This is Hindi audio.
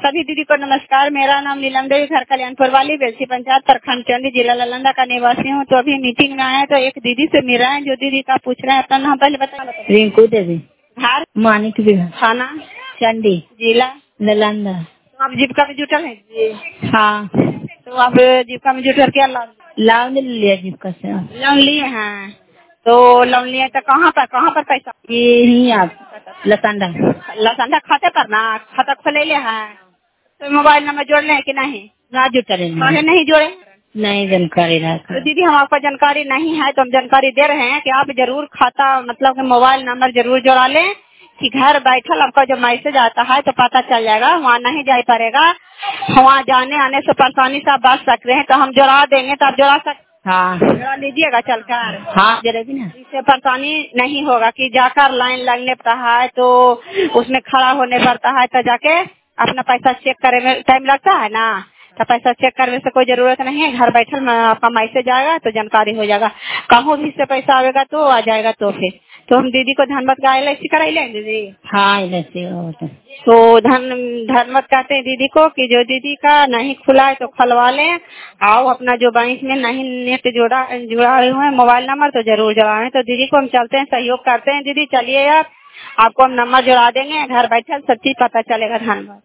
सभी दीदी को नमस्कार। मेरा नाम नीलम देवी, घर कल्याणपुर वाली, बेलसी पंचायत, प्रखंड चंडी, जिला नालंदा का निवासी हूँ। तो अभी मीटिंग में आए तो एक दीदी से मिल रहे हैं, जो दीदी का पूछ रहे हैं। अपना नाम पहले बता। रिंकू देवी, घर मानिक विहार, थाना चंडी, जिला नालंदा। तो आप जीविका में जुटल है जी? हाँ। तो आप जीविका में जुटल क्या लोन लिया जीविका से। लोन लिए हैं? तो लोन लिए तो कहाँ पर पैसा? यही आप लसंडा लसंडा खाते पर ना खाता खोले ले है। तो मोबाइल नंबर जोड़ ले कि नहीं? ना जुटले नहीं जोड़े? नहीं जानकारी रहा। तो दीदी हम आपको जानकारी नहीं है तो हम जानकारी दे रहे हैं कि आप जरूर खाता मतलब कि मोबाइल नंबर जरूर जोड़ा लें, कि घर बैठल आपका जो मैसेज आता है तो पता चल जाएगा, वहाँ नहीं जा पड़ेगा। वहाँ जाने आने से परेशानी से आप बच सकते हैं, तो हम जोड़ा देंगे तो आप जोड़ा हाँ जोड़ा लीजिएगा चलकर। हाँ जरूर ना, इससे परेशानी नहीं होगा कि जाकर लाइन लगने पड़ता है तो उसमें खड़ा होने पड़ता है, तो जाके अपना पैसा चेक करे में टाइम लगता है ना। तो पैसा चेक करने से कोई जरूरत नहीं है, घर बैठल में आपका मैसेज आएगा तो जानकारी हो जाएगा। कहूँ भी से पैसा आएगा तो आ जाएगा। तो फिर तो हम दीदी को धनबाद का LIC कराई लेंगे दीदी। हाँ LIC तो धन्यवाद कहते हैं दीदी को कि जो दीदी का नहीं खुला है तो खुलवा लें। आओ अपना जो बैंक में नहीं नेट जुड़ाए हुए हैं मोबाइल नंबर तो जरूर जुड़ाएं। तो दीदी को हम चलते हैं, सहयोग करते हैं। दीदी चलिए यार, आपको हम नंबर जुड़ा देंगे, घर बैठे सब चीज पता चलेगा। धन्यवाद।